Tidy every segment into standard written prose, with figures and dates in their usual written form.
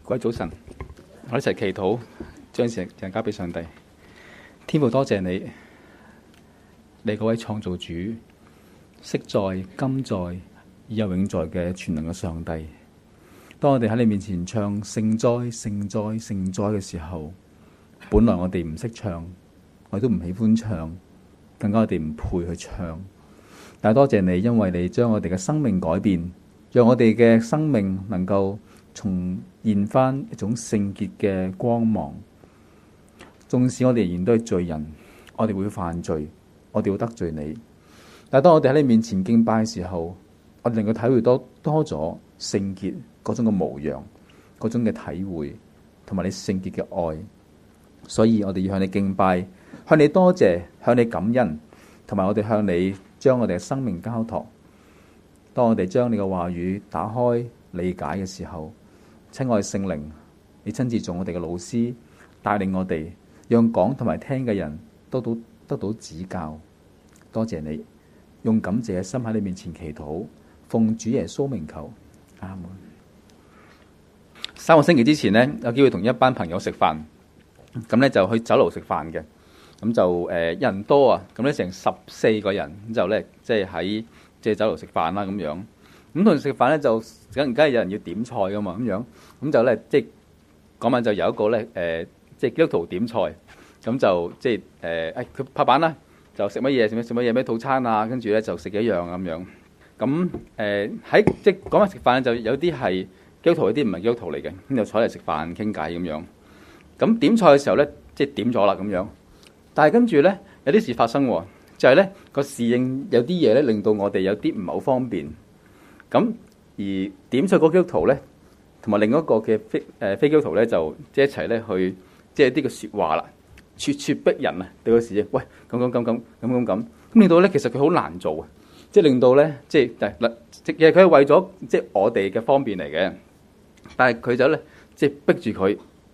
各位早晨，我哋一齊祈禱，將時間交俾上帝。天父，多謝你，你嗰位創造主，昔在、今在、以有永在嘅全能嘅上帝。當我哋喺你面前唱聖哉、聖哉、聖哉嘅時候，本來我哋唔識唱，我哋都唔喜歡唱，更加我哋唔配去唱。但係多謝你，因為你將我哋嘅生命改變，讓我哋嘅生命能夠重現翻一種聖潔嘅光芒。縱使我哋仍然都係罪人，我哋會犯罪，我哋會得罪你。但係當我哋喺你面前敬拜嘅時候，我哋能夠體會多咗聖潔嗰種嘅模樣，嗰種嘅體會，同埋你聖潔嘅愛。所以我哋要向你敬拜，向你多謝，向你感恩，同埋我哋向你將我哋嘅生命交託。當我哋將你嘅話語打開理解嘅時候，親愛聖靈，你親自做我哋嘅老師，帶領我哋，讓講同埋聽嘅人得到指教。多謝你，用感謝嘅心喺你面前祈禱，奉主耶穌名求，阿門。3個星期之前呢，有機會同一班朋友食飯，咁咧就去酒樓食飯嘅，咁就人多啊，咁咧成14個人，咁就咧即係喺酒樓食飯啦咁樣。咁同食飯咧就梗係有人要點菜噶嘛，咁就咧即係嗰晚就有一個咧即係基督徒點菜，咁就即係佢拍板啦，就食乜嘢食乜嘢咩套餐啊，跟住咧就食一樣咁樣。咁喺即係嗰晚食飯就有啲係基督徒，有啲唔係基督徒嚟嘅，咁就坐嚟食飯傾偈咁樣。咁點菜嘅時候咧，即係點咗啦咁樣，但係跟住咧有啲事發生喎，就係咧個侍應有啲嘢咧令到我哋有啲唔係好方便。咁而點菜嗰基督徒咧，同埋另一個嘅非基督徒咧，就即係一齊咧去即係啲嘅説話啦，咄咄逼人啊！對個侍應，喂咁，令到咧其實佢好難做啊！即係令到咧即係嗱，其實佢係為咗即係我哋嘅方便嚟嘅，但係佢就咧即係逼住佢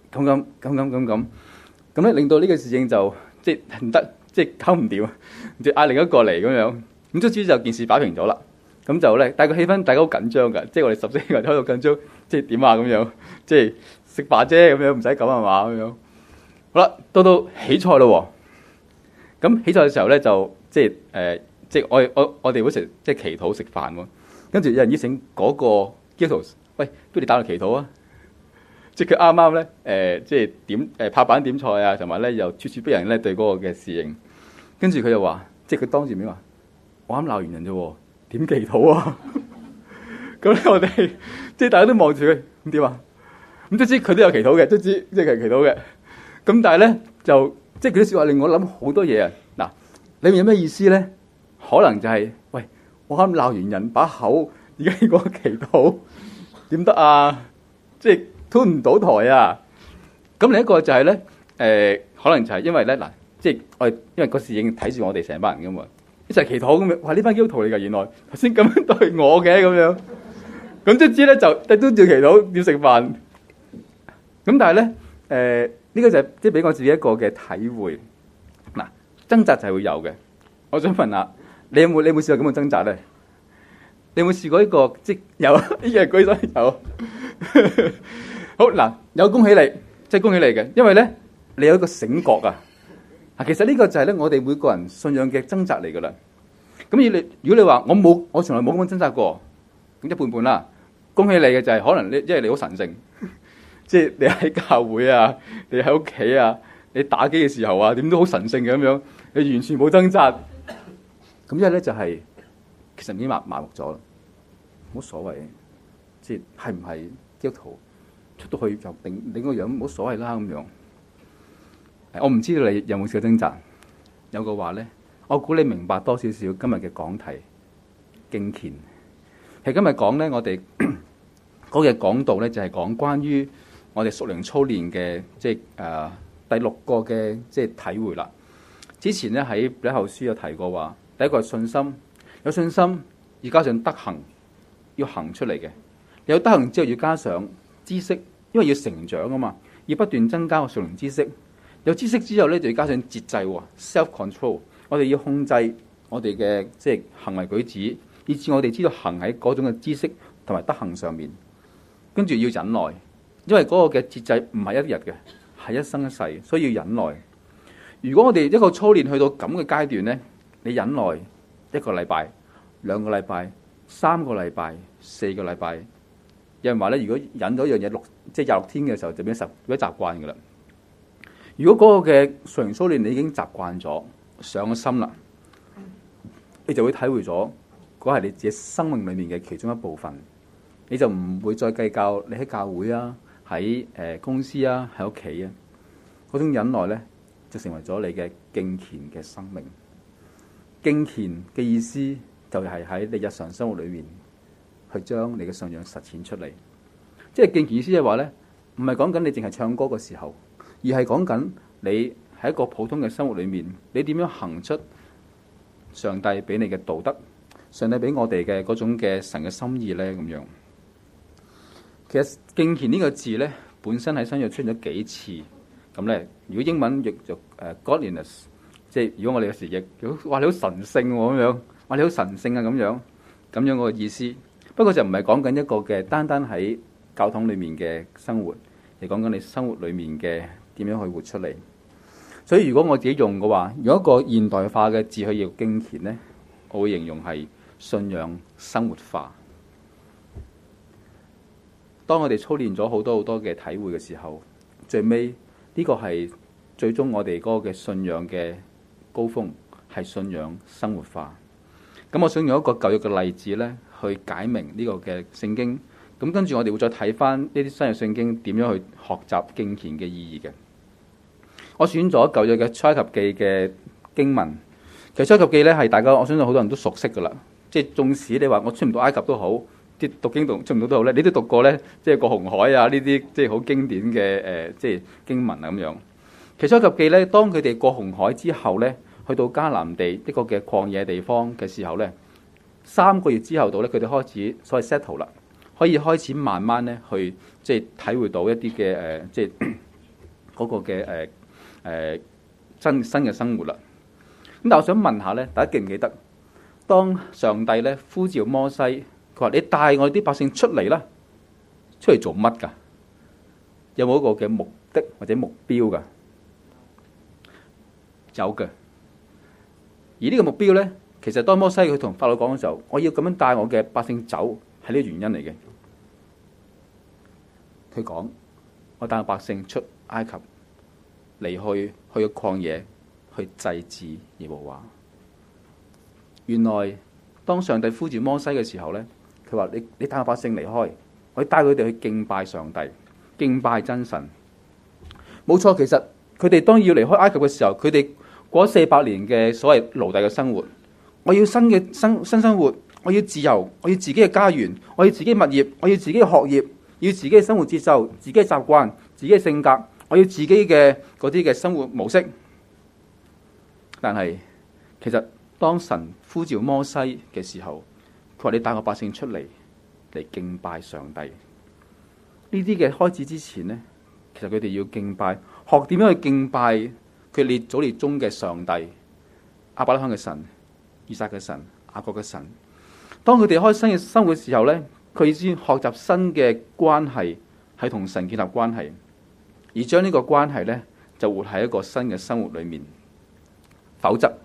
咁咧，令到呢個侍應就即係唔得，即係搞唔掂，就嗌另一個嚟咁樣，咁卒之就件事擺平咗啦。咁就咧，但係個氣氛大家好緊張㗎，即係我哋14個人喺度緊張，即係點啊咁樣，即係食飯啫咁樣，唔使咁係嘛咁樣。好啦，到起菜咯喎。咁起菜嘅時候咧，就即係我哋會食即係祈禱食飯喎。跟住有人邀請嗰個基督徒，喂，不如你打嚟祈禱啊！即係佢啱啱咧即係點拍板點菜啊，同埋咧又咄咄逼人咧對嗰個嘅侍應。跟住佢就話，即係佢當住面話，我啱鬧完人啫喎。點祈禱啊？咁咧我哋即係大家都望住佢，咁點啊？咁都知佢都有祈禱嘅，都知即係祈禱嘅。咁但係咧就即係佢啲説話令我諗好多嘢啊！嗱，裏面有咩意思咧？可能就係喂，我啱鬧完人把口，而家要講祈禱點得啊？即係吞唔到台啊！咁另一個就係咧可能就係因為咧嗱，即係我哋因為個侍應睇住我哋成班人噶嘛。一齊祈禱咁樣，哇！呢班基督徒嚟㗎，原來頭先咁樣對我嘅咁樣，咁即知咧就都照祈禱，要食飯。咁但係咧，呢個就係即係俾我自己一個嘅體會。嗱，掙扎就係會有嘅。我想問下，你有冇試過咁嘅掙扎咧？你有冇試過一個即有？呢個舉手有。好嗱，有恭喜你，即係恭喜你嘅，因為咧你有一個醒覺啊。其實呢個就係咧我哋每個人信仰嘅掙扎嚟噶啦。咁如果你話我從來冇咁樣掙扎過，咁一半半啦。恭喜你嘅就係可能因為你好神聖，即係你喺教會啊，你喺屋企啊，你打機嘅時候啊，點都好神聖嘅咁樣，你完全冇掙扎。咁一係咧就係其實已經麻木咗啦，冇所謂，即係唔係基督徒出到去就定個樣冇所謂啦咁樣。我唔知道你有冇試過掙扎，有個話咧，我估你明白多少少今日嘅講題敬虔。其實今日講咧，我哋嗰個講道咧就係講關於我哋屬靈操練嘅，即係第6個嘅即係體會啦。之前咧喺彼得後書有提過話，第一個係信心，有信心要加上德行，要行出嚟嘅。有德行之後要加上知識，因為要成長啊嘛，要不斷增加個屬靈知識。有知識之後咧，就要加上節制喎 ，self-control。我哋要控制我哋嘅即係行為舉止，以致我哋知道行喺嗰種嘅知識同埋德行上面。跟住要忍耐， 因為嗰個嘅節制唔係一日嘅，係一生一世，所以要忍耐。如果我哋一個操練去到咁嘅階段呢，你忍耐1個禮拜、2個禮拜、3個禮拜、4個禮拜，有人話咧，如果忍咗一樣嘢即係26天嘅時候，就變咗習慣㗎啦。如果嗰個嘅屬靈操練你已經習慣咗，上咗心啦，你就會體會咗嗰係你自己生命裏面嘅其中一部分，你就唔會再計較你喺教會啊、喺公司啊、喺屋企啊，嗰種忍耐咧就成為咗你嘅敬虔嘅生命。敬虔嘅意思就係喺你日常生活裏面去將你嘅信仰實踐出嚟。即係敬虔意思係話咧，唔係講緊你淨係唱歌嘅時候，而係講緊你喺一個普通嘅生活裏面，你點樣行出上帝俾你嘅道德，上帝俾我哋嘅嗰種嘅神嘅心意咧咁樣。其實敬虔呢個字咧，本身喺新約出現咗幾次。咁咧，如果英文譯做godliness， 即係如果我哋有時譯，哇你好神聖喎咁樣，哇你好神聖啊咁樣個意思。不過就唔係講緊一個嘅單單喺教堂裏面嘅生活，係講緊你生活裏面嘅點樣去活出嚟。所以如果我自己用嘅話，用一個現代化嘅字去譯敬虔咧，我會形容係信仰生活化。當我哋操練咗好多嘅體會嘅時候，最尾呢個係最終我哋嗰個嘅信仰嘅高峰，係信仰生活化。咁我想用一個舊約嘅例子咧，去解明呢個嘅聖經。咁跟住我哋會再睇翻呢啲新約聖經點樣去學習敬虔嘅意義嘅。我選咗舊約嘅出埃及記嘅經文。其實出埃及記咧係大家我相信好多人都熟悉噶啦。即係縱使你話我出唔到埃及都好，啲讀經讀出唔到都好咧，你都讀過咧，即係過紅海啊呢啲即係好經典嘅即係經文啊咁樣。其實出埃及記咧，當佢哋過紅海之後咧，去到迦南地一個嘅曠野地方嘅時候咧，3個月之後到咧，佢哋開始所謂 settle 啦。可以開始慢慢咧去即係體會到一啲嘅即係嗰個嘅新嘅生活啦。咁但係我想問下咧，大家記唔記得當上帝咧呼召摩西，佢話你帶我哋啲百姓出嚟啦，出嚟做乜㗎？有冇一個嘅目的或者目標㗎？有嘅。而呢個目標咧，其實當摩西佢同法老講嘅時候，我要咁樣帶我嘅百姓走。係呢個原因嚟嘅。佢講：我帶百姓出埃及，離去個曠野，去祭祀耶和華。原來當上帝呼召摩西嘅時候咧，佢話：你帶百姓離開，我要帶佢哋去敬拜上帝，敬拜真神。冇錯，其實佢哋當要離開埃及嘅時候，佢哋過咗400年嘅所謂奴隸嘅生活，我要新生活。我要自由，我要自己嘅家園，我要自己嘅物業，我要自己嘅學業，要自己嘅生活節奏，自己嘅習慣，自己嘅性格，我要自己嘅嗰啲嘅生活模式。但係其實當神呼召摩西嘅時候，佢話：你帶我百姓出嚟敬拜上帝。呢啲嘅開始之前呢，其實佢哋要敬拜，學點樣去敬拜佢列祖列宗嘅上帝，亞伯拉罕嘅神、以撒嘅神、雅各嘅神。當佢哋開新嘅生活嘅時候咧，佢先學習新嘅關係，係同神建立關係，而將呢個關係咧就活喺一個新嘅生活裏面。否則，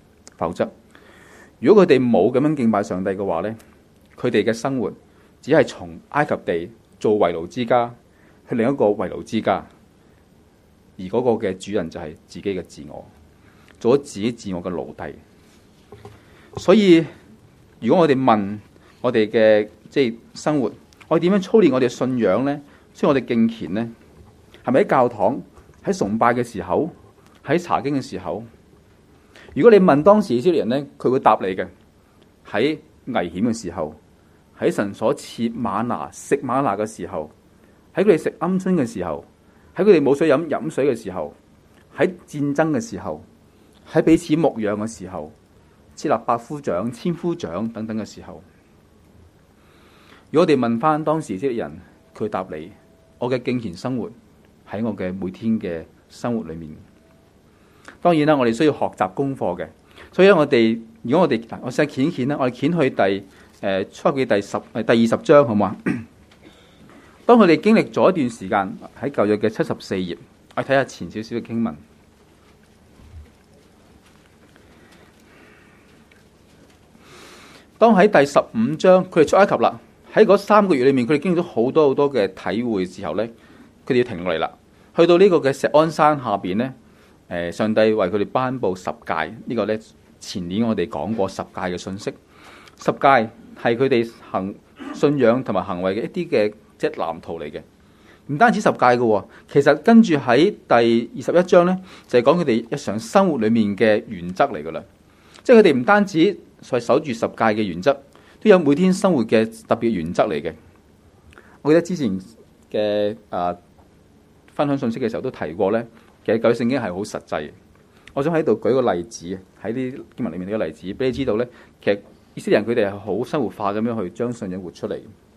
如果佢哋冇咁樣敬拜上帝嘅話咧，佢哋嘅生活只係從埃及地做為奴之家去另一個為奴之家，而嗰個嘅主人就係自己嘅自我，做咗自己自我嘅奴隸。所以如果我哋問我哋嘅即係生活，我哋點樣操練我哋信仰咧？所以我哋敬虔咧，係咪喺教堂、喺崇拜嘅時候、喺查經嘅時候？如果你問當時以色列人咧，佢會答你嘅。喺危險嘅時候，喺神所賜嗎哪食嗎哪嘅時候，喺佢哋食鵪鶉嘅時候，喺佢哋冇水飲水嘅時候，喺戰爭嘅時候，喺彼此牧養嘅時候，設立百夫長、千夫長等等嘅時候，如果我哋問翻當時啲人，佢答你：我嘅敬虔生活喺我嘅每天嘅生活裏面。當然啦，我哋需要學習功課嘅，所以如果我試下掀啦，我哋掀去出埃及記第20章，好唔好啊？ 當佢哋經歷咗一段時間，喺舊約嘅74頁，我睇下前少少嘅經文。當喺第15章，佢哋出埃及啦，喺嗰3個月裏面，佢哋經歷咗好多好多嘅體會之後呢，佢哋要停落嚟啦。去到呢個嘅錫安山下邊呢，上帝為佢哋頒布十誡，呢個呢，前年我哋講過十誡嘅信息。十誡係佢哋行信仰同埋行為嘅一啲嘅即係藍圖嚟嘅，唔單止十誡嘅，其實跟住喺第21章呢，就係講佢哋日常生活裏面嘅原則嚟噶啦，即係佢哋唔單止係守住十誡嘅原則，都有每天生活嘅特別原則嚟嘅。我記得之前嘅分享信息嘅時候都提過呢，其實舊約聖經係好實際。我想喺度舉個例子，喺啲經文裏面呢個例子俾你知道呢，其實以色列人佢哋係好生活化咁樣去將信仰活出嚟。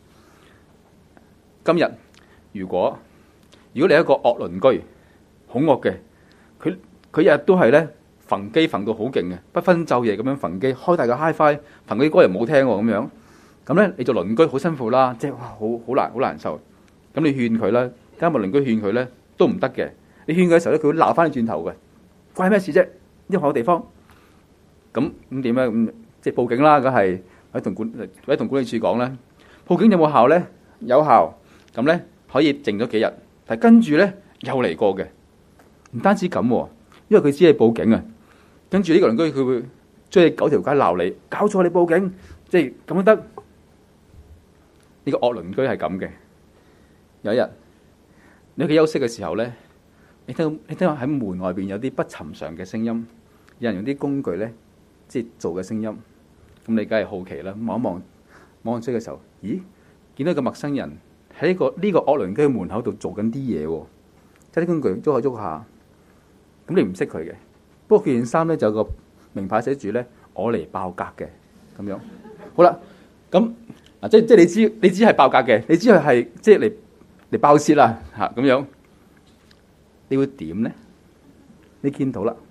今日如果你係一個惡鄰居，好惡嘅，佢日日都係咧焚機焚到好勁嘅，不分晝夜咁樣焚機，開大個 HiFi，焚嗰啲歌又唔好聽咁樣，咁咧你做鄰居好辛苦啦，即係哇好難受。咁你勸佢啦，加埋鄰居勸佢咧都唔得嘅。你勸佢嘅時候咧，佢會鬧翻你轉頭嘅，關咩事啫？呢個地方咁點咧？咁即係報警啦，梗係或者同管理處講咧。報警有冇效咧？有效。咁咧可以靜咗幾日，但係跟住咧又嚟過嘅。唔單止咁，因為佢知你報警啊，跟住呢個鄰居佢會追你9條街鬧你，搞錯你報警，即係咁樣得。呢個惡鄰居係咁嘅。有一日你屋企休息嘅時候咧，你聽到喺門外邊有啲不尋常嘅聲音，有人用啲工具咧即係做嘅聲音。咁你梗係好奇啦，望出嘅時候，咦，見到一個陌生人喺呢個惡鄰居嘅門口度做緊啲嘢喎，即係啲工具喐下喐下。咁你唔識佢嘅，不過佢件衫咧就有個名牌寫住咧，我嚟爆格嘅咁樣。好啦，咁即係你知係爆格嘅，你知佢係即係嚟爆竊啦嚇咁樣，你會點咧？你見到啦，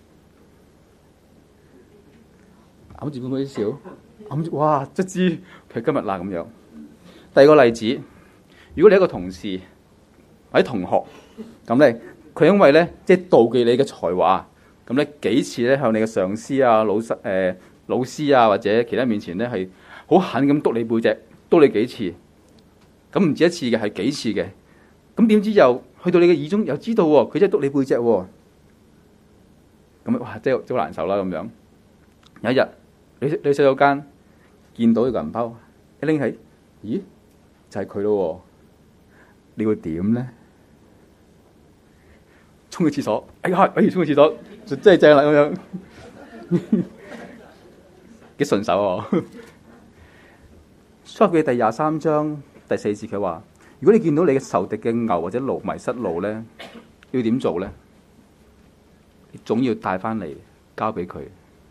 揞住半杯笑，揞住哇，即知佢今日啦咁樣。第二個例子，如果你係一個同事或者同學咁咧。佢因為咧，即係妒忌你嘅才華，咁咧幾次咧向你嘅上司啊、老師啊或者其他面前咧係好狠咁督你背脊，督你幾次，咁唔止一次嘅，係幾次嘅。咁點知又去到你嘅耳中又知道喎，佢真係督你背脊喎。咁哇，真係好難受啦咁樣。有一日你去洗手間見到呢個銀包，一拎起，咦，就係佢咯。你會點咧？沖去廁所，哎呀，沖去廁所，就真係正啦咁樣，幾順手喎。出去第23章第4節佢話：如果你見到你嘅仇敵嘅牛或者驢迷失路咧，要點做咧？你總要帶翻嚟交俾佢。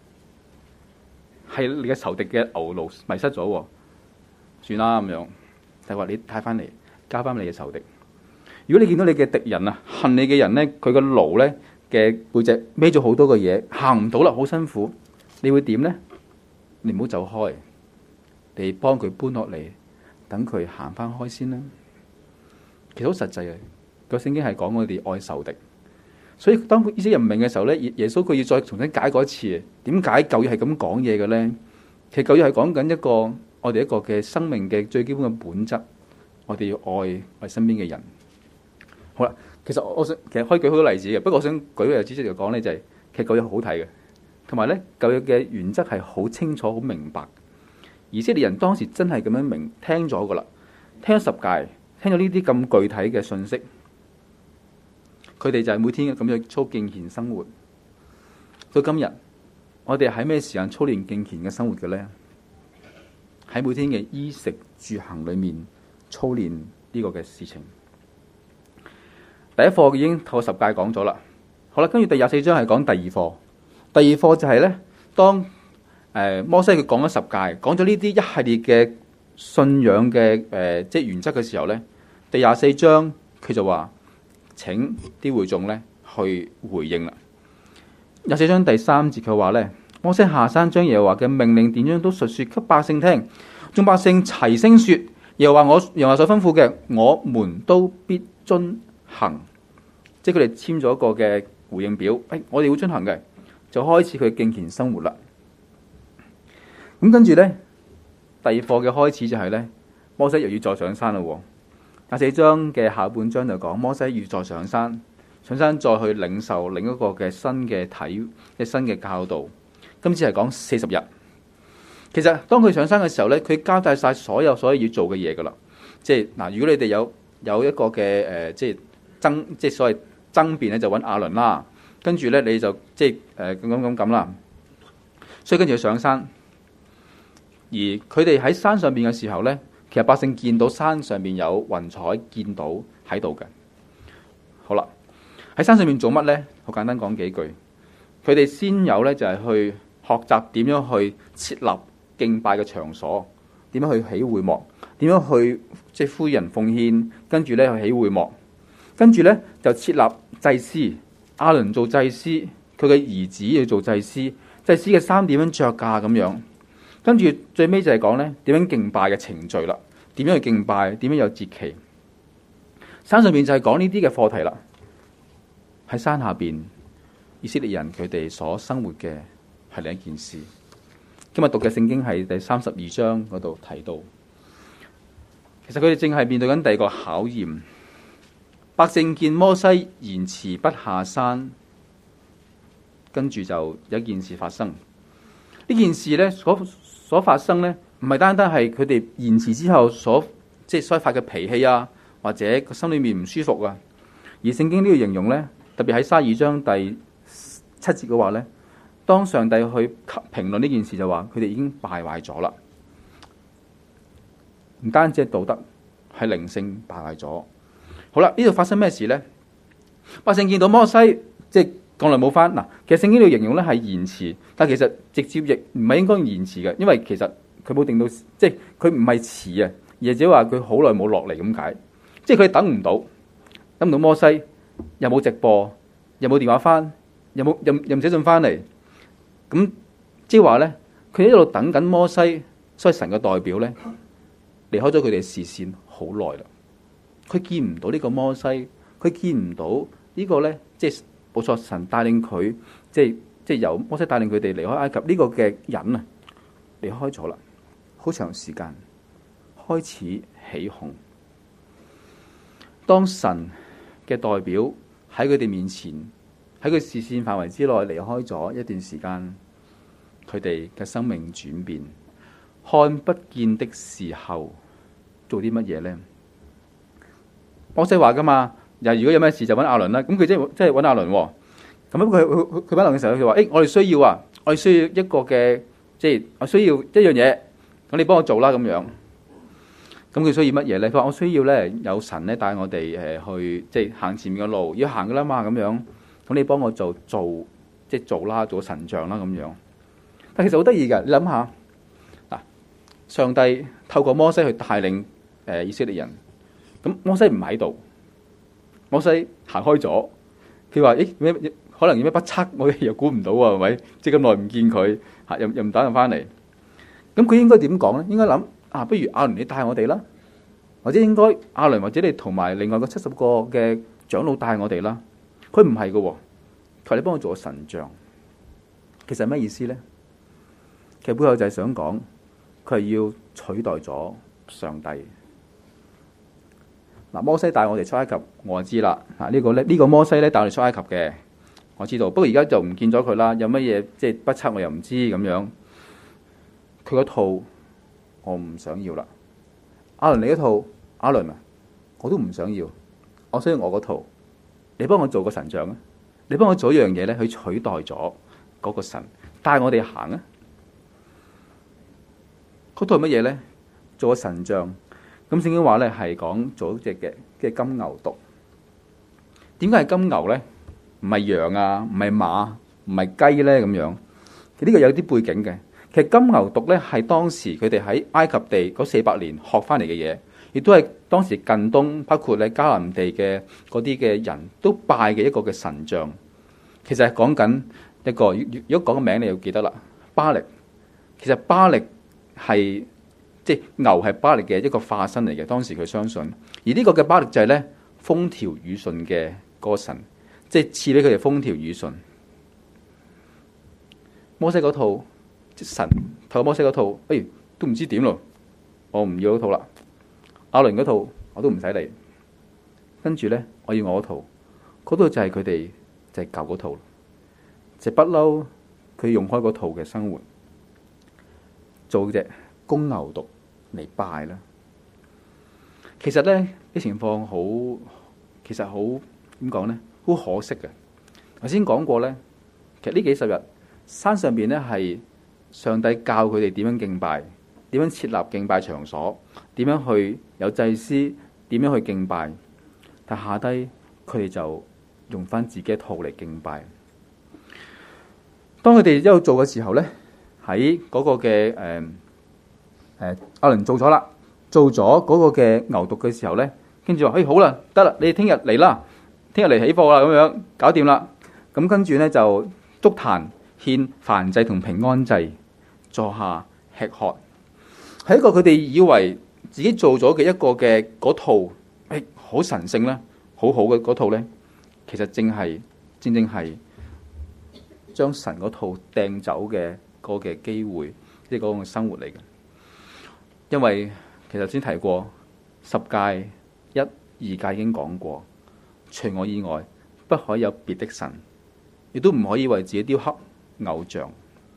係你嘅仇敵嘅牛驢迷失咗，算啦咁樣。就話你帶翻嚟交翻你嘅仇敵。如果你見到你嘅敵人啊，恨你嘅人咧，佢個驢咧嘅背脊孭咗好多嘅嘢，行唔到啦，好辛苦，你會點咧？你唔好走開，你幫佢搬落嚟，等佢行翻開先啦。其實好實際嘅，個聖經係講我哋愛仇敵，所以當以色列人唔明嘅時候咧，耶穌佢要再重新解過一次，點解舊約係咁講嘢嘅咧？其實舊約係講緊我哋一個嘅生命嘅最基本嘅本質，我哋要愛我哋身邊嘅人。好啦，其實可以舉好多例子嘅，不過我想舉個例子嚟講咧，就係其實舊約好睇嘅，同埋咧舊約嘅原則係好清楚、好明白。以色列人當時真係咁樣聽咗噶啦，聽咗十誡，聽咗呢啲咁具體嘅信息，佢哋就係每天咁樣操敬虔生活。到今日，我哋喺咩時間操練敬虔嘅生活嘅咧？喺每天嘅衣食住行裏面操練呢個嘅事情。第一課已經透過十誡講咗啦，好啦，跟住第24章係講第二課。第二課就係咧，當摩西佢講咗十誡，講咗呢啲一系列嘅信仰嘅即係原則嘅時候咧，第24章佢就話請啲會眾咧去回應啦。24章第3節佢話咧，摩西下山將耶和華嘅命令典章都述說給百姓聽，眾百姓齊聲說： 又話又話所吩咐嘅，我們都必遵行。即係佢哋簽咗一個嘅回應表，我哋會遵行嘅，就開始佢敬虔生活啦。咁跟住咧，第二課嘅開始就係咧，摩西又要再上山啦。第4章嘅下半章就講摩西要再上山，上山再去領受另一個嘅新嘅教導。今次係講40日。其實當佢上山嘅時候咧，佢交代晒所有要做嘅嘢噶啦。即係嗱，如果你哋有一個嘅即係所謂爭辯咧，就揾亞倫啦。跟住咧，你就即係咁啦。所以跟住佢上山，而佢哋喺山上邊嘅時候咧，其實百姓見到山上邊有雲彩，見到喺度嘅。好啦，喺山上面做乜咧？好簡單講幾句。佢哋先有咧就係去學習點樣去設立敬拜嘅場所，點樣去起會幕，點樣去即係呼人奉獻，跟住咧去起會幕，跟住咧就設立祭司，亞倫做祭司，佢嘅兒子要做祭司，祭司嘅衫點樣着架咁樣，跟住最尾就係講咧點樣敬拜嘅程序啦，點樣去敬拜，點樣有節期。山上邊就係講呢啲嘅課題啦。喺山下邊，以色列人佢哋所生活嘅係另一件事。今日讀嘅聖經係第32章嗰度提到，其實佢哋正係面對緊第二個考驗。百姓見摩西延遲不下山，跟住就有一件事發生。呢件事咧所發生咧，唔係單單係佢哋延遲之後所發嘅脾氣啊，或者個心裏面唔舒服啊。而聖經呢個形容咧，特別喺32章第7節嘅話咧，當上帝去評論呢件事就話佢哋已經敗壞咗啦，唔單止係道德，係靈性敗壞咗。好啦，呢度發生咩事咧？百姓見到摩西即係降臨冇返嗱，其實聖經呢度形容咧係延遲，但其實直接亦唔係應該延遲嘅，因為其實佢冇定到，即係佢唔係遲啊，而係只係話佢好耐冇落嚟咁解，即係佢等唔到摩西，又冇直播，又冇電話返，又唔寫信返嚟。咁即係話咧，佢一路等緊摩西，所以神嘅代表咧離開咗佢哋視線好耐啦。佢見唔到呢個摩西，佢見唔到呢個咧，即係冇錯，神帶領佢，即係由摩西帶領佢哋離開埃及呢個嘅人啊，離開咗啦，好長時間開始起哄。當神嘅代表喺佢哋面前，喺佢視線範圍之內離開咗一段時間，佢哋嘅生命轉變，看不見的時候做啲乜嘢咧？摩西話噶嘛，如果有咩事就揾亞倫啦。咁佢即係揾亞倫喎。咁佢揾亞倫嘅時候，佢話：我哋需要啊，我哋需要一個嘅，即係我需要一樣嘢，咁你幫我做啦咁樣。咁佢需要乜嘢咧？佢話：我需要咧有神咧帶我哋去，即係行前面嘅路，要行噶啦嘛咁樣。咁你幫我做啦，做神像啦咁樣。但其實好得意㗎，你諗下嗱，上帝透過摩西去帶領以色列人。咁摩西唔喺度，摩西行開咗。佢話：咩可能有咩不測，我哋又估唔到啊，係咪？即係咁耐唔見佢，又唔打算翻嚟。咁佢應該點講咧？應該諗不如亞倫你帶我哋啦，或者應該亞倫或者你同埋另外個70個嘅長老帶我哋啦。佢唔係嘅，佢話你幫我做個神像。其實係咩意思咧？其實背後就係想講，佢係要取代咗上帝。嗱，摩西帶我哋出埃及，我就知啦。呢個摩西咧帶我哋出埃及嘅，我知道。不過而家就唔見咗佢啦。有乜嘢即係不測，我又唔知咁樣。佢嗰套我唔想要啦。亞倫你嗰套，亞倫啊，我都唔想要。我需要我嗰套。你幫我做個神像啊！你幫我做一樣嘢咧，去取代咗嗰個神，帶我哋行啊！嗰套係乜嘢咧？做個神像。咁聖經話咧係講做一隻嘅金牛犢。點解係金牛咧？唔係羊啊，唔係馬，唔係雞咧咁樣。呢個有啲背景嘅。其實金牛犢咧係當時佢哋喺埃及地嗰400年學翻嚟嘅嘢，亦都係當時近東包括咧迦南地嘅嗰啲嘅人都拜嘅一個嘅神像。其實係講緊一個，如果講個名你要記得啦，巴力。其實巴力係即係牛係巴力嘅一個化身嚟嘅。當時佢相信，而呢個嘅巴力就係咧風調雨順嘅歌神，即係賜俾佢哋風調雨順。摩西嗰套即神透過摩西嗰套，都唔知點咯，我唔要嗰套啦。亞倫嗰套我都唔使理，跟住咧我要我嗰套，嗰套就係佢哋就係舊嗰套，就不嬲佢用開嗰套嘅生活，做隻公牛犢嚟拜啦。其實咧啲情況好，其實好點講咧，好可惜嘅。頭先講過咧，其實呢幾十日山上邊咧係上帝教佢哋點樣敬拜，點樣設立敬拜場所，點樣去有祭司，點樣去敬拜。但下低佢哋就用翻自己一套嚟敬拜。當佢哋一路做嘅時候咧，喺嗰個嘅亞倫做咗啦，做咗嗰個嘅牛犢嘅時候咧，跟住話：好啦，得啦，你哋聽日嚟啦，聽日嚟起貨啦，咁樣搞掂啦。咁跟住咧就築壇獻燔祭同平安祭，坐下吃喝。係一個佢哋以為自己做咗嘅一個嘅嗰套，好神聖啦，好好嘅嗰套咧，其實正正係將神嗰套掟走嘅嗰個嘅機會，即係嗰個生活嚟嘅。因為其實先提過十誡一、二誡已經講過，除我以外不可以有別的神，亦都唔可以為自己雕刻偶像。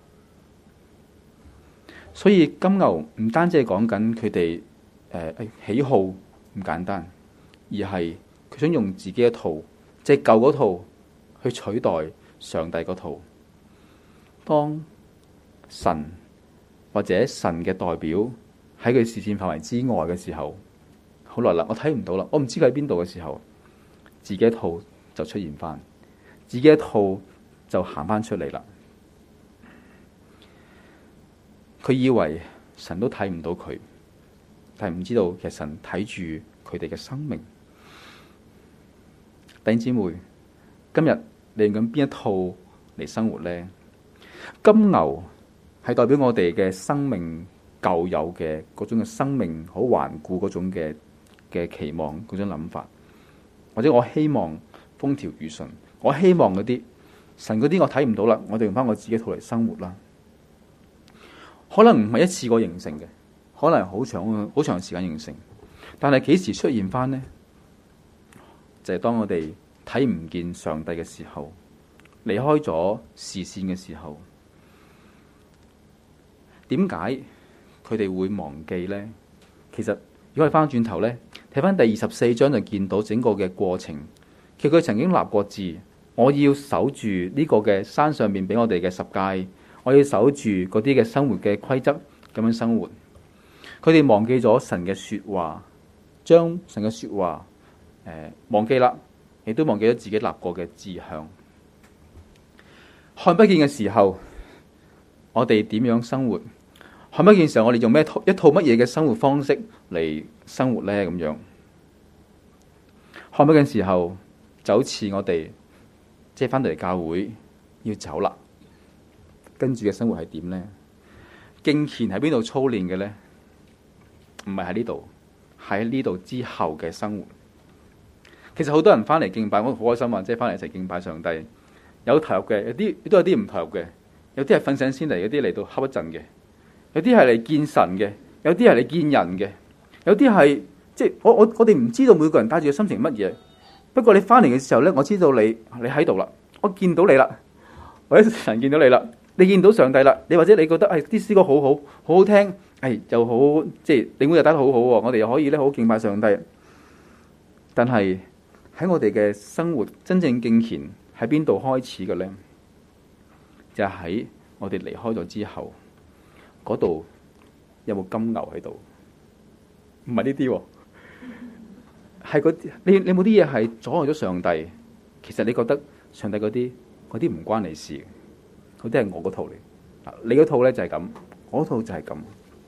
所以金牛唔單止係講緊佢哋喜好唔簡單，而係佢想用自己一套，即係舊嗰套去取代上帝嗰套。當神或者神嘅代表喺佢視線範圍之外嘅時候，好耐啦，我睇唔到啦，我唔知佢喺邊度嘅時候，自己一套就出現翻，自己一套就行翻出嚟啦。佢以為神都睇唔到佢，但係唔知道其實神睇住佢哋嘅生命。弟兄姊妹，今日你用緊邊一套嚟生活呢？金牛係代表我哋嘅生命舊有嘅嗰種嘅生命好頑固嗰種嘅期望，嗰種諗法，或者我希望風調雨順，我希望嗰啲神嗰啲我睇唔到啦，我哋用翻我自己套嚟生活啦。可能唔係一次過形成嘅，可能好長時間形成，但係幾時出現翻呢？就係當我哋睇唔見上帝嘅時候，離開咗視線嘅時候。點解佢哋會忘記呢？其實如果係翻轉頭呢，睇翻第24章就見到整個嘅過程。其實佢曾經立過志，我要守住呢個嘅山上面俾我哋嘅十誡，我要守住嗰啲嘅生活嘅規則，咁樣生活。佢哋忘記咗神嘅說話，將神嘅說話忘記啦，亦都忘記咗自己立過嘅志向。看不見嘅時候，我哋點樣生活？看不見嘅時候，我哋用一套乜嘢嘅生活方式嚟生活呢？咁樣看不見嘅時候，就好似我哋即係翻到嚟教會要走啦，跟住嘅生活係點呢？敬虔喺邊度操練嘅呢？唔係喺呢度，係喺呢度之後嘅生活。其實好多人翻嚟敬拜，我好開心啊！即係翻嚟一齊敬拜上帝，有投入嘅，有啲都有啲唔投入嘅，有啲係瞓醒先嚟，有啲嚟到瞌一陣嘅，有啲係嚟見神嘅，有啲係嚟見人嘅，有啲係即係我哋唔知道每個人帶住嘅心情乜嘢。不過你翻嚟嘅時候咧，我知道你喺度啦，我見到你啦，或者神見到你啦，你見到上帝啦，你或者你覺得啲詩歌好好聽，又好即係你每日打得好好，我哋又可以咧好敬拜上帝。但係喺我哋嘅生活真正敬虔喺邊度開始嘅咧？就係喺我哋離開咗之後，嗰度有冇金牛喺度？唔係呢啲，係嗰啲你冇啲嘢係阻礙咗上帝。其實你覺得上帝嗰啲唔關你事，嗰啲係我嗰套嚟。你嗰套咧就係咁，我嗰套就係咁。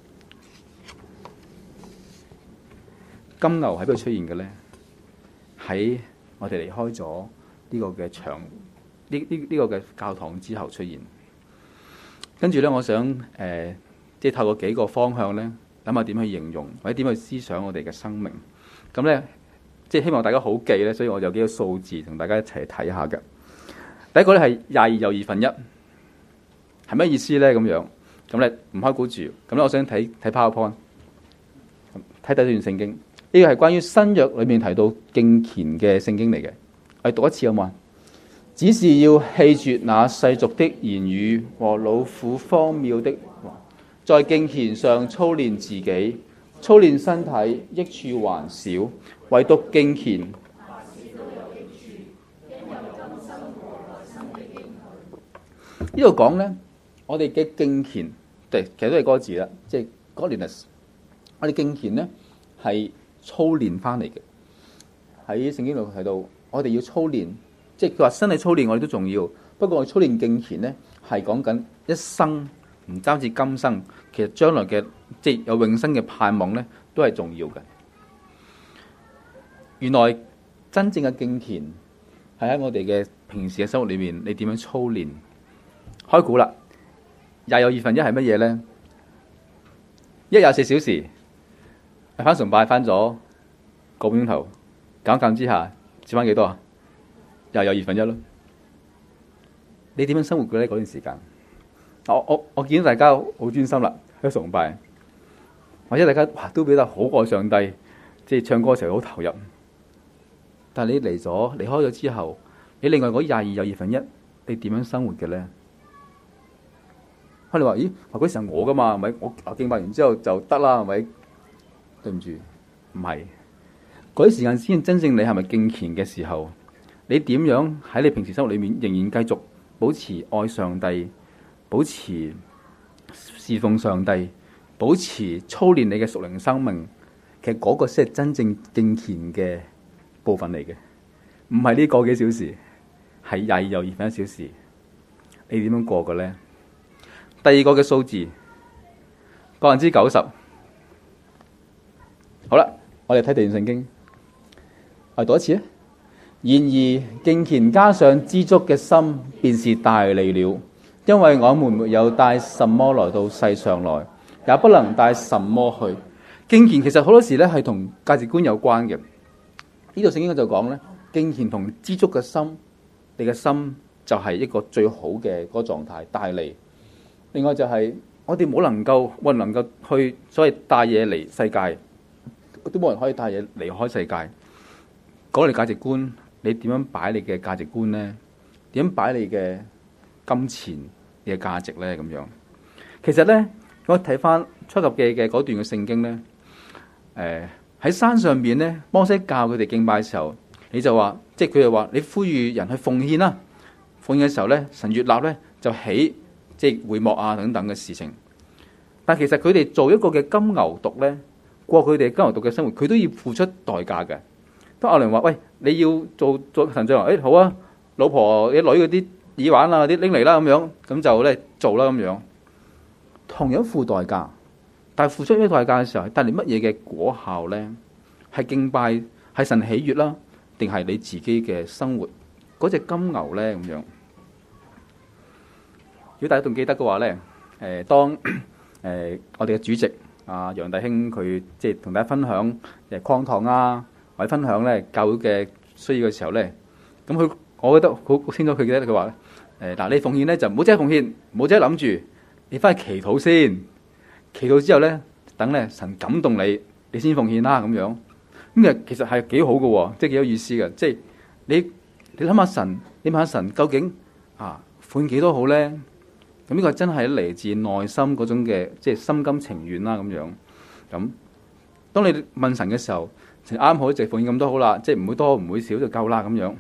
金牛喺邊度出現嘅咧？喺我哋離開咗呢個嘅場，呢個嘅教堂之後出現。跟住咧，我想即係透過幾個方向咧， 諗下點去形容，或者點去思想我哋嘅生命。咁咧，即係希望大家好記咧，所以我有幾個數字同大家一齊睇下嘅。第一個咧係22又1/2，係咩意思咧？咁咧唔開估住。咁咧，我想睇 PowerPoint， 睇第一段聖經。呢個係關於新約裏面提到敬虔嘅聖經嚟嘅。我哋讀一次好冇？只是要棄絕那世俗的言語和老婦荒謬的話，在敬虔上操練自己，操練身體，益處還少，唯獨敬虔。呢度講咧，我哋嘅敬虔，對，其實都係嗰個字啦，即係 godliness。我哋敬虔咧係操練翻嚟嘅。喺聖經度提到，我哋要操練。即係佢話身體操練我哋都重要，不過我哋操練敬虔咧係講緊一生，唔單止今生，其實將來嘅即係有永生嘅盼望咧都係重要嘅。原來真正嘅敬虔係喺我哋嘅平時嘅生活裏面，你點樣操練？開估啦，22又1/2係乜嘢咧？24小時返崇拜返咗個半鐘頭，減減之下，剩翻幾多啊？22又1/2咯。你點樣生活嘅咧？嗰段時間，我見到大家好專心啦，喺崇拜，或者大家哇都表達好愛上帝，即係唱歌嘅時候好投入。但係你離開咗之後，你另外嗰22又1/2，你點樣生活嘅咧？你話咦？嗰時係我噶嘛？係咪？我敬拜完之後就得啦？係咪？對唔住，唔係。嗰啲時間先真正你係咪敬虔嘅時候？你點樣喺你平時生活裏面仍然繼續保持愛上帝，保持侍奉上帝，保持操練你嘅屬靈生命？其實嗰個先係真正敬虔嘅部分嚟嘅，唔係呢個幾小時，係22又1/2小時。你點樣過嘅咧？第二個嘅數字90%。好啦，我哋睇第二段聖經，我哋讀一次啊。然而敬虔加上知足嘅心，便是大利了。因為我們沒有帶什麼來到世上來，也不能帶什麼去。敬虔其實好多時咧係同價值觀有關嘅。呢度聖經就講咧，敬虔同知足嘅心，你嘅心就係一個最好嘅嗰個狀態，大利。另外就係我哋冇能夠去所謂帶嘢嚟世界，都冇人可以帶嘢離開世界。講你價值觀，你點樣擺你嘅價值觀咧？點樣擺你嘅金錢、你嘅價值咧？咁樣其實咧，我睇翻出埃及記嘅嗰段嘅聖經咧，喺山上邊咧，摩西教佢哋敬拜嘅時候，你就話，即係佢哋話你呼籲人去奉獻啦。奉獻嘅時候咧，神悅納咧就起即係會幕啊等等嘅事情。但其實佢哋做一個嘅金牛犢咧，過佢哋金牛犢嘅生活，佢都要付出代價嘅。當亞倫話：喂，你要做神像，好啊，老婆、你女嗰啲耳環啊，啲拎嚟啦，咁樣，咁就咧做啦，咁樣。同樣付代價，但係付出呢個代價嘅時候，帶嚟乜嘢嘅果效咧？係敬拜，係神喜悅啦，定係你自己嘅生活嗰隻金牛咧？咁樣。如果大家仲記得嘅話咧，當我哋嘅主席楊弟兄佢即係同大家分享擴堂啊，或者分享咧教會嘅需要嘅時候咧，咁我覺得好清楚佢記得佢話嗱，你奉獻咧就唔好即係奉獻，唔好即係諗住，你翻去祈禱先，祈禱之後咧等咧神感動你，你先奉獻啦咁樣。咁其實係幾好嘅喎，即係幾有意思嘅。即係你諗下神，你問下神究竟奉獻幾多好咧？咁呢個真係嚟自內心嗰種嘅，即係心甘情願啦咁樣。咁當你問神嘅時候，就啱好就奉獻咁多好啦，即係唔會多唔會少就夠啦咁樣。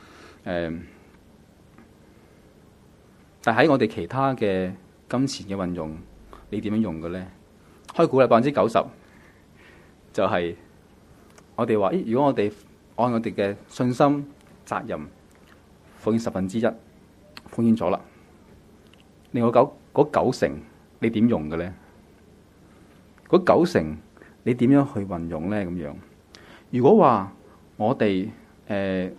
但喺我哋其他嘅金錢嘅運用，你點樣用嘅咧？開估啦，90%就係我哋話，如果我哋按我哋嘅信心責任奉獻1/10，奉獻咗啦。另外9成你點用嘅咧？嗰9成你點樣去運用咧？咁樣，如果話我哋嗰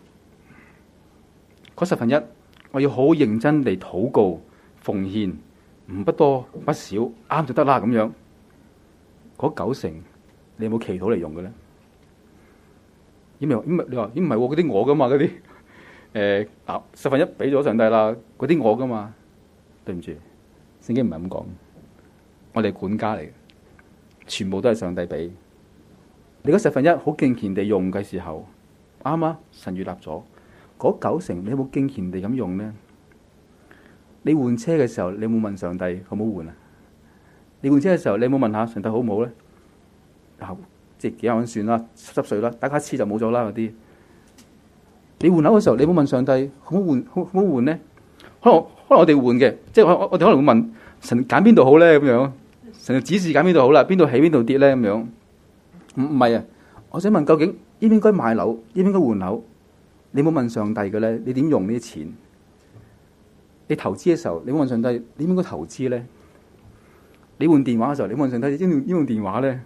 1/10，我要好認真地禱告奉獻，唔不多不少，啱就得啦咁樣。 嗰90%你有冇祈禱嚟用嘅咧？你話唔係嗰啲我噶嘛？嗰啲10%俾咗上帝啦，嗰啲我噶嘛？對唔住，聖經唔係咁講。我哋係管家嚟嘅，全部都係上帝俾。你嗰1%好敬虔地用嘅時候，啱啊！神預立咗嗰90%，你有冇敬虔地咁用咧？你換車嘅時候，你有冇問上帝好唔好換啊？你換車嘅時候，你有冇問下上帝好唔好咧？即係幾萬蚊算啦，濕碎啦，打卡次就冇咗啦嗰啲。你換樓嘅時候，你有冇問上帝好唔好換咧？可能我哋換嘅，即係我哋可能會問神揀邊度好咧咁樣，神就指示揀邊度好啦，邊度起邊度跌咧咁樣。唔係啊，我想問究竟應唔應該買樓，應唔應該換樓？你冇問上帝嘅咧，你點用呢啲錢？你投資嘅時候，你問上帝你應唔應該投資咧？你換電話嘅時候，你問上帝應唔應用電話咧？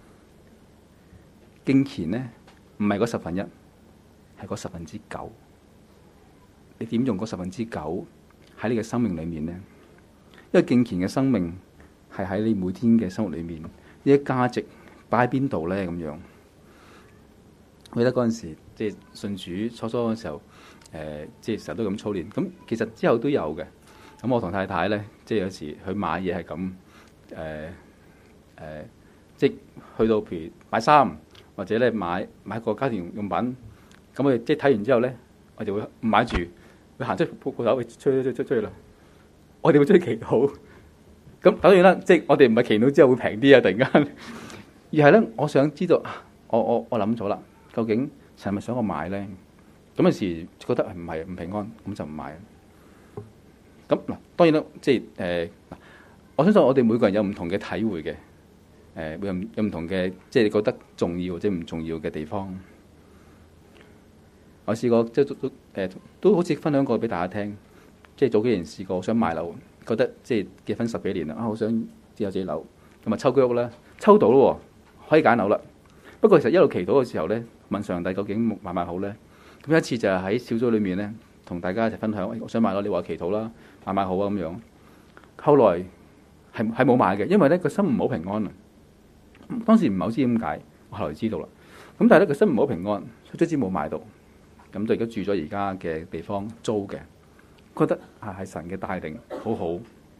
敬虔咧，唔係嗰1/10，係嗰9%。你點用嗰9%喺你嘅生命裏面咧？因為敬虔嘅生命係喺你每天嘅生活裏面，呢啲價值擺喺邊度咧？咁樣，我記得嗰陣時即係信主初嘅時候，即係成日都咁操練。咁其實之後都有嘅。咁我同太太咧，即係有時去買嘢係咁，即係去到譬如買衫。或者咧買個家庭用品，咁我即係睇完之後咧，我就會唔買住，會行出鋪頭去出去啦。我哋會出去祈禱。咁當然啦，即係我哋唔係祈禱之後會平啲啊！突然間，而係咧，我想知道，我諗咗啦，究竟神係咪想我買咧？咁有時覺得唔係唔平安，咁就唔買。咁嗱，當然啦，即係我相信我哋每個人有唔同嘅體會嘅。會有唔同嘅，即係你覺得重要或者唔重要嘅地方。我試過即係都好似分享過俾大家聽，即係早幾年試過想買樓，覺得即係結婚10幾年啦，好想有自己樓，咁啊抽居屋啦，抽到咯，可以揀樓啦。不過其實一路祈禱嘅時候咧，問上帝究竟買唔買好咧？咁有一次就係喺小組裏面咧，同大家一齊分享，我想買樓，你話祈禱啦，買唔買好啊咁樣。後來係冇買嘅，因為咧個心唔好平安啊。當時唔係好知點解，我後來知道啦。咁但係咧個心唔好平安，卒之冇買到。咁就而家住咗而家嘅地方租嘅，覺得係神嘅帶領，好好。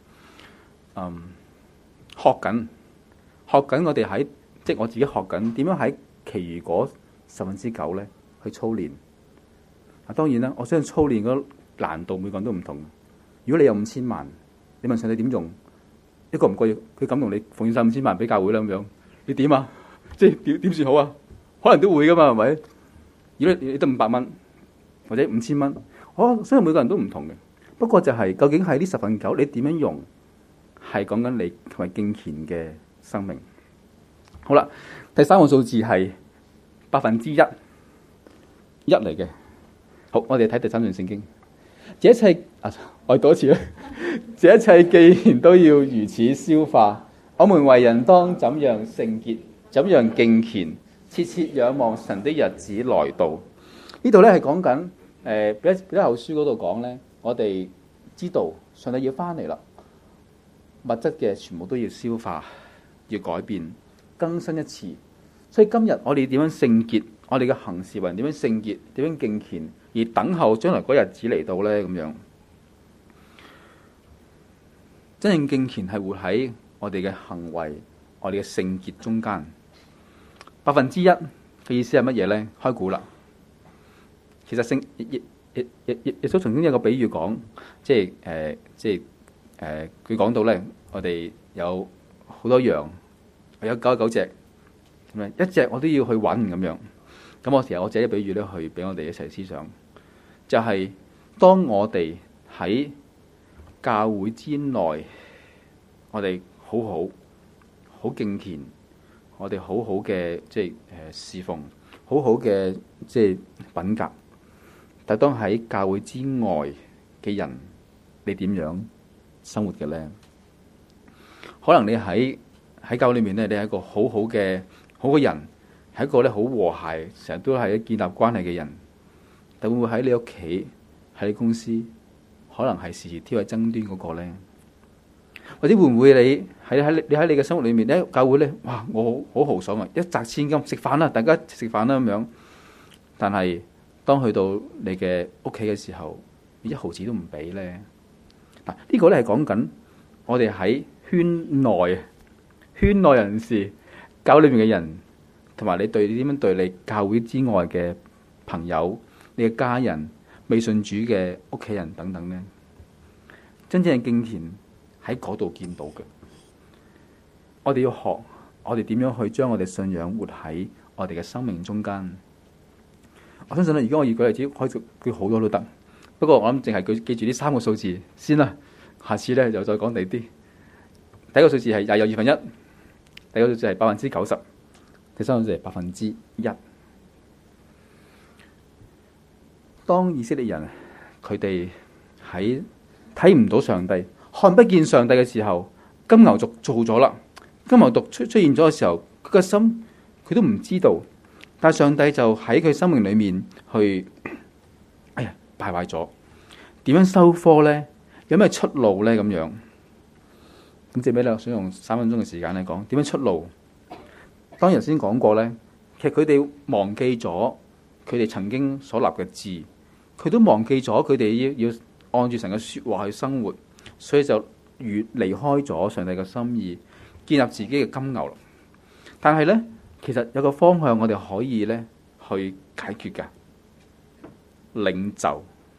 學緊我哋喺即係我自己學緊點樣喺其餘嗰9%咧去操練。當然啦，我相信操練嗰難度每個人都唔同。如果你有5000萬，你問上帝點用？一個唔過佢敢用你奉獻晒5000萬俾教會啦咁樣。你點啊？即係點算好啊？可能都會噶嘛，係咪？如果你得500蚊或者5000蚊，我相信每個人都唔同嘅。不過就係究竟係呢9%，你點樣用？係講緊你同埋敬虔嘅生命。好啦，第3個數字係1%，1嚟嘅。好，我哋睇第3段聖經。這一切我讀一次啦。這一切既然都要如此消化。我們為人當怎樣聖潔，怎樣敬虔，切切仰望神的日子來到。呢度咧係講緊彼得後書嗰度講咧，我哋知道上帝要翻嚟啦，物質嘅全部都要消化，要改變，更新一次。所以今日我哋點樣聖潔，我哋嘅行事為人點樣聖潔，點樣敬虔，而等候將來嗰日子嚟到咧咁樣。真正敬虔係活喺我哋嘅行為，我哋嘅聖潔中間。1%嘅意思係乜嘢咧？開估啦。其實耶穌曾經有個比喻講，佢講到咧，我哋有好多羊，有99隻，咁樣一隻我都要去揾咁樣。咁其實我借啲比喻咧，去俾我哋一齊思想，就係當我哋喺教會之內，我哋好敬虔，我哋好嘅侍奉，好嘅品格。但當喺教會之外嘅人，你點樣生活嘅咧？可能你喺教會裏面咧，你係一個好嘅人，係一個咧好和諧，成日都係建立關係嘅人。但會唔會喺你屋企、喺你公司，可能係時時挑起爭端嗰個咧？ 或者會唔會你喺你嘅生活裏面咧，教會咧，哇，我好豪爽啊，一擲千金食飯啦，大家食飯啦咁樣。但係當去到你嘅屋企嘅時候，一毫子都唔俾咧。嗱，呢個咧係講緊我哋喺圈內人士、教會裏面嘅人，同埋你點樣對你教會之外嘅朋友、你嘅家人、未信主嘅屋企人等等咧，真正嘅敬虔喺嗰度見到嘅。我哋要學，我哋點樣去將我哋信仰活喺我哋嘅生命中間。我相信咧，如果我要舉例子，可以舉好多都得。不過我諗淨係記住呢3個數字先啦。下次咧就再講第啲。第一個數字係有2分1，第二個數字係90%，第三個數字係1%。當以色列人佢哋喺睇唔到上帝、看不見上帝嘅時候，金牛犢做咗啦。金牛犢出現咗嘅時候，佢個心佢都唔知道，但係上帝就喺佢生命裏面去，敗壞咗。點樣收科咧？有咩出路咧？咁樣咁借俾你，想用3分鐘嘅時間嚟講點樣出路。當然先講過咧，其實佢哋忘記咗佢哋曾經所立嘅志，佢都忘記咗佢哋要按住神嘅說話去生活，所以就離開咗上帝嘅心意，建立自己嘅金牛。但係咧，其實有個方向我哋可以咧去解決嘅，領袖。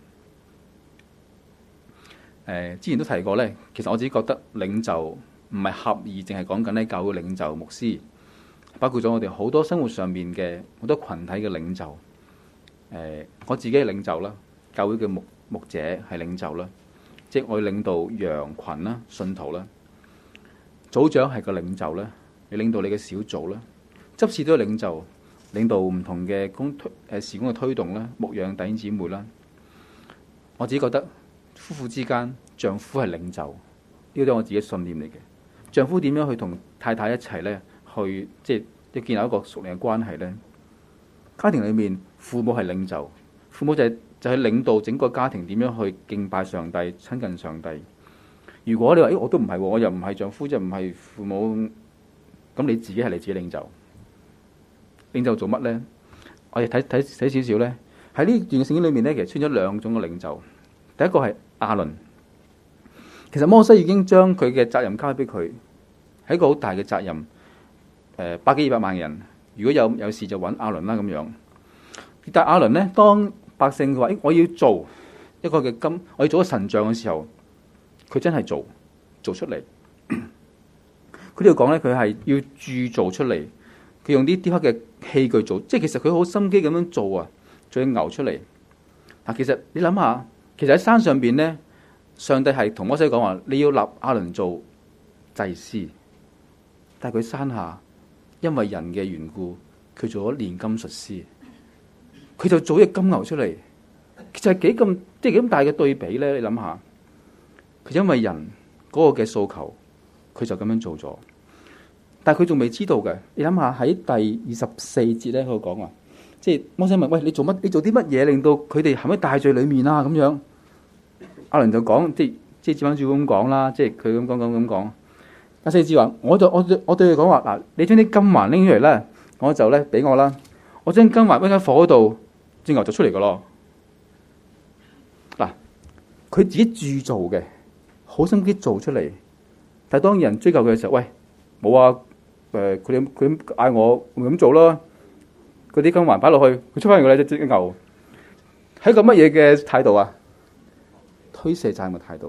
之前都提過咧，其實我自己覺得領袖唔係狹義，淨係講緊咧教會領袖、牧師，包括咗我哋好多生活上面嘅好多群體嘅領袖。我自己係領袖啦，教會嘅牧者係領袖啦，即係我要領導羊群啦、信徒啦。組長係個領袖啦，你領導你嘅小組啦，執事都係領袖，領導唔同嘅事工嘅推動啦，牧養弟兄姊妹啦。我自己覺得夫婦之間，丈夫係領袖，呢個都係我自己信念嚟嘅。丈夫點樣去同太太一齊咧，去即係建立一個屬靈嘅關係咧？家庭裏面，父母係領袖，父母就係領導整個家庭點樣去敬拜上帝、親近上帝。如果你話，我都唔係，我又唔係丈夫，就唔係父母，咁你自己係你自己領袖。領袖做乜咧？我哋睇少少咧，喺呢段聖經裏面咧，其實出咗2種嘅領袖。第一個係亞倫，其實摩西已經將佢嘅責任交俾佢，係一個好大嘅責任。百幾200萬人，如果有事就揾亞倫啦咁樣。但亞倫咧，當百姓話我要做一個嘅金，我要做一個神像嘅時候，佢真係做出嚟。佢呢度講咧，佢係要鑄造出嚟，佢用啲雕刻嘅器具做，即係其實佢好心機咁樣做啊，做隻牛出嚟。嗱，其實你諗下，其實喺山上邊咧，上帝係同摩西講話，你要立亞倫做祭司，但係佢山下因為人嘅緣故，佢做咗煉金術師，佢就做隻金牛出嚟。其實係幾咁大嘅對比咧？你諗下，佢因為人嗰個嘅訴求，佢就咁樣做咗。但係佢仲未知道嘅。你諗下喺第24節咧，佢講話，即係摩西問：喂，你做乜？你做啲乜嘢令到佢哋陷喺大罪裏面啊？咁樣，亞倫就講，即係接翻主咁講啦，即係佢咁講。第4節話：我對佢講話嗱，你將啲金環拎出嚟咧，我就咧俾我啦。我將金環拎喺火嗰度，隻牛就出嚟噶咯。嗱，佢自己鑄造嘅，好心機做出嚟。但係當人追究佢嘅時候，喂，冇啊，佢嗌我咪咁做咯。嗰啲金環擺落去，佢出翻嚟嘅隻牛，係一個乜嘢嘅態度啊？推卸責任嘅態度。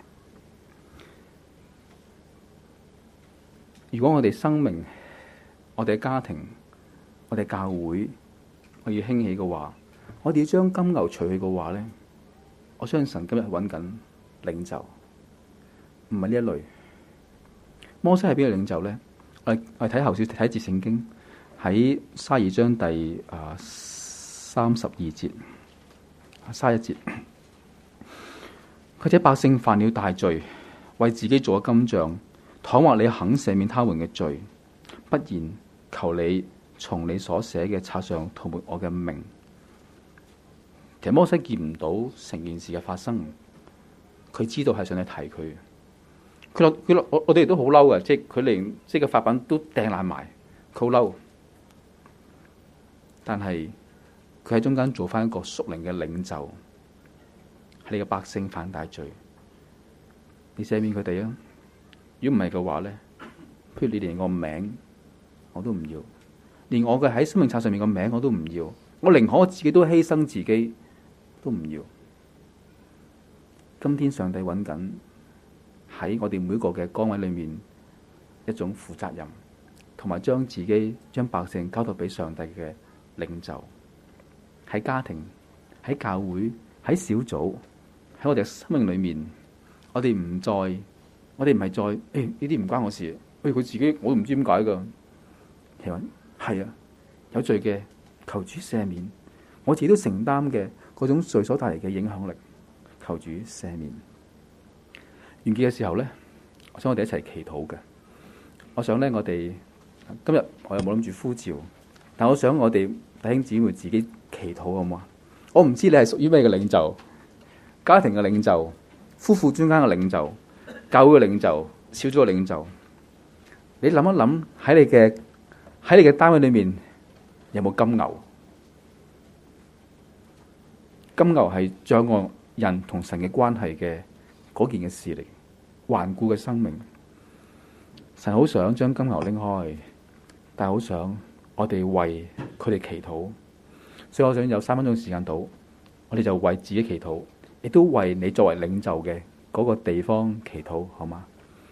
如果我哋生命、我哋嘅家庭、我哋教會，我要興起嘅話，我哋要將金牛除去嘅話咧，我相信神今日揾緊領袖，唔係呢一類。摩西係邊個領袖咧？我哋睇後少睇一節聖經，喺32章第32節，31節。佢這百姓犯了大罪，為自己做咗金像。倘或你肯赦免他們嘅罪，不然求你從你所寫嘅冊上塗抹我嘅名。其實摩西見唔到成件事嘅發生，佢知道係上帝提佢， 我哋都好嬲嘅，即係佢連即係個法版都掟爛埋，佢好嬲。但係佢喺中間做翻一個屬靈嘅領袖，係你嘅百姓犯大罪，你赦免佢哋啊！如果唔係嘅話咧，譬如你連個名我都唔要，連我嘅喺生命冊上面個名我都唔要，我寧可我自己都犧牲自己都唔要。今天上帝揾緊喺我哋每個嘅崗位裏面一種負責任，同埋將自己將百姓交託俾上帝嘅領袖，喺家庭、喺教會、喺小組、喺我哋嘅生命裏面，我哋唔係再呢啲唔關我事，佢自己我都唔知點解噶。其實係啊，有罪嘅求主赦免，我自己都承擔嘅嗰種罪所帶嚟嘅影響力，求主赦免。完結嘅時候咧，我想我哋一齊祈禱嘅。我想咧，我哋今日我又冇諗住呼召，但我想我哋弟兄姊妹自己祈禱好唔好啊？我唔知你係屬於咩嘅領袖，家庭嘅領袖、夫婦中間嘅領袖、教會嘅領袖、小組嘅領袖。你諗一諗喺你嘅單位裏面有冇金牛？金牛係障礙人同神嘅關係嘅嗰件嘅事嚟，頑固嘅生命。神好想將金牛拎開，但係好想我哋為佢哋祈禱。所以我想有3分鐘時間到，我哋就為自己祈禱，亦都為你作為領袖嘅嗰個地方祈禱，好嗎？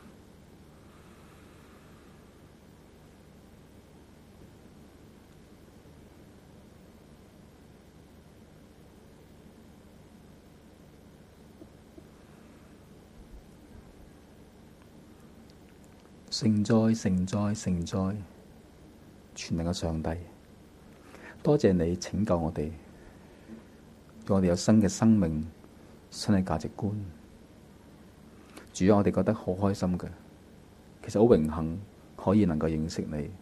聖哉，聖哉，聖哉！全能嘅上帝，多謝你拯救我哋，讓我哋有新嘅生命、新嘅價值觀。主啊，我哋覺得好開心嘅，其實好榮幸可以能夠認識你。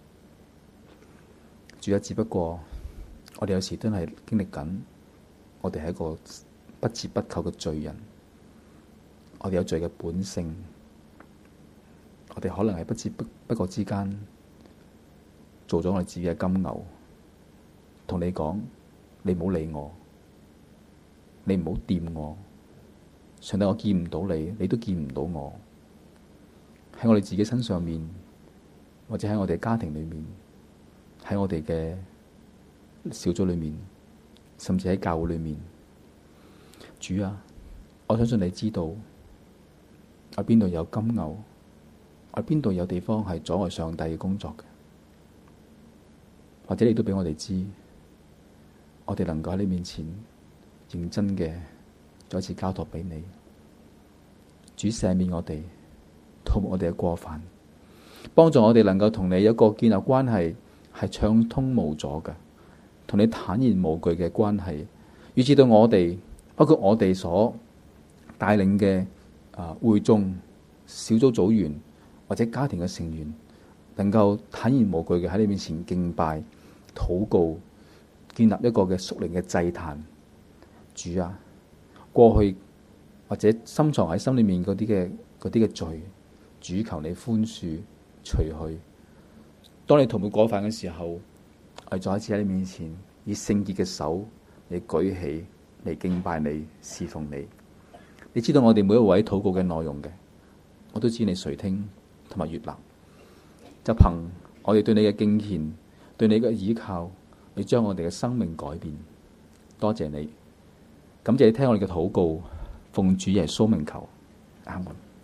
主啊，只不過我哋有時都係經歷緊，我哋係一個不折不扣嘅罪人，我哋有罪嘅本性。我哋可能係不知不覺之間做咗我哋自己嘅金牛，同你講，你唔好理我，你唔好掂我。上帝，我見唔到你，你都見唔到我。喺我哋自己身上面，或者喺我哋家庭裏面，喺我哋嘅小組裏面，甚至喺教會裏面，主啊，我相信你知道喺邊度有金牛。喺邊度有地方係阻礙上帝嘅工作嘅，或者你都俾我哋知，我哋能夠喺你面前認真嘅再一次交託俾你。主赦免我哋，塗抹我哋嘅過犯，幫助我哋能夠同你有一個建立關係係暢通無阻嘅，同你坦然無懼嘅關係，以至到我哋包括我哋所帶領嘅會眾、小組組員，或者家庭嘅成員，能夠坦然無懼嘅喺你面前敬拜、禱告，建立一個嘅屬靈嘅祭壇。主啊，過去或者深藏喺心裏面嗰啲嘅罪，主求你寬恕除去。當你塗抹過犯嘅時候，我再一次喺你面前以聖潔嘅手嚟舉起嚟敬拜你、侍奉你。你知道我哋每一位禱告嘅內容嘅，我都知你垂聽同埋悅納，就憑我哋對你嘅敬虔、對你嘅倚靠，你將我哋嘅生命改變。多謝你，感謝你聽我哋嘅禱告，奉主耶穌名求，阿門。